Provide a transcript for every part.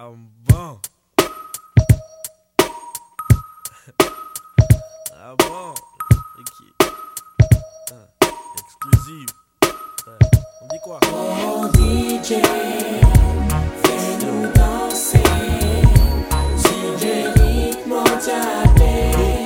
Ah bon. Ah bon. Ok. Exclusive. On dit quoi? Oh DJ, fais-nous danser sur des rythmes mondiaux.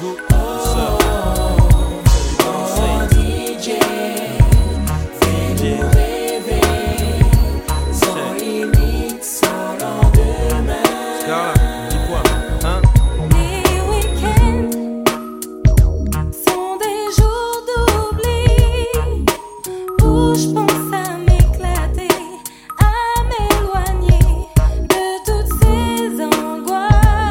Oh DJ, fais-nous rêver sans limite, sans lendemain. Scarla, on dit quoi? Hein? Les week-ends sont des jours d'oubli où je pense à m'éclater, à m'éloigner de toutes ces angoisses,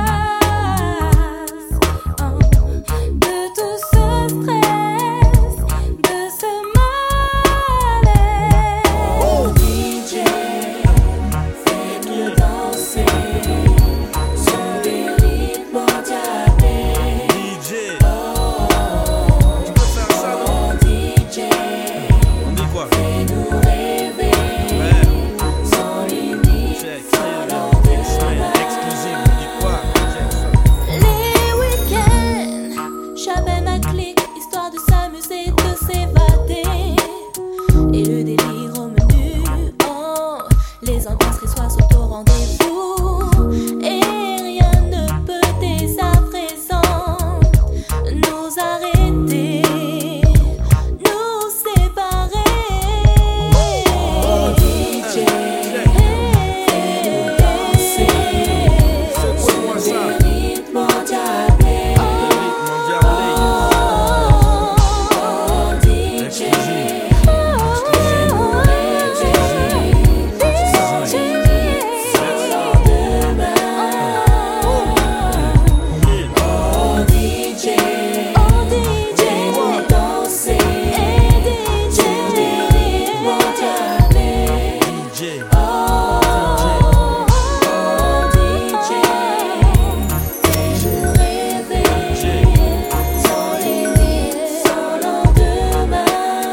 de tout ce stress, de ce malaise. Oh DJ, fais-nous danser sur des rythmes mondiaux. DJ. Tu peux faire ça, non? Oh DJ, On dit quoi? fais-nous rêver Ouais. sans limite, Check. sans lendemain. Exclusive, on dit quoi? Check ça. Les week-ends, j'appelle ma clique, histoire de s'amuser, de s'évader. Et le délire au menu, oh, les ambiances soir sont au rendez-vous. Et rien ne peut dès à présent nous arrêter, nous séparer. Oh DJ, fais-nous danser Secouez-moi sur ça. des rythmes mondiaux. Mondial Oh DJ, Exclusive. fais-nous rêver sans limite, sans lendemain. Oh DJ, fais-nous danser sur des rythmes mondiaux. DJ. Oh DJ, fais-nous rêver sans limite, sans lendemain.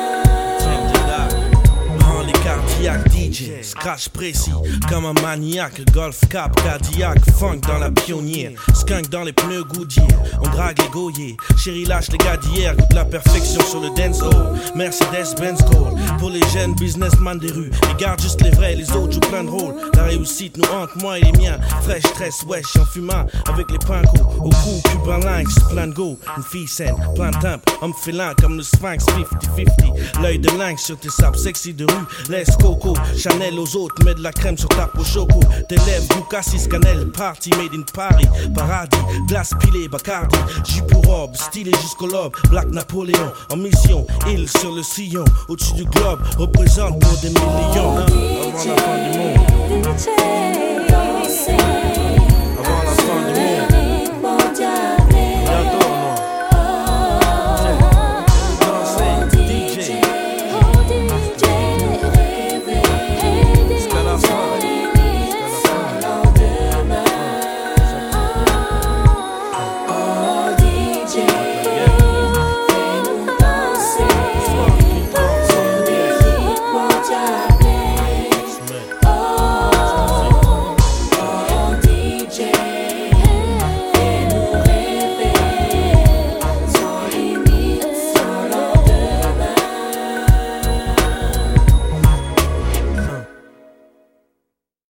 Prends les cardiaques DJ, scratch précis comme un maniaque, golf cap, Cadillac, funk dans la pionnière, skunk dans les pneus Goodyear, on drague les goyers, chérie lâche les gars d'hier, goûte la perfection sur le dance hall, Mercedes Benz Gold, pour les jeunes businessmen des rues, les garde juste les vrais, les autres jouent plein de rôles, la réussite nous hante, moi et les miens, fraîche, tresse, wesh, en fumant, avec les pincos, au cou, cubain lynx, plein de go, une fille saine, plein de timbre, homme félin comme le sphinx, 50-50, l'œil de lynx sur tes sapes sexy de rue, laisse coco, Chanel aux autres, mets de la crème sur ta peau choco, tes lèvres, Cassis, cannelle, party made in Paris, paradis, glace pilée, Bacardi, jus pour robe, stylé jusqu'au lobe, Black Napoléon, en mission, île sur le sillon, au-dessus du globe, représente pour des millions, hein, avant la fin du monde. DJ,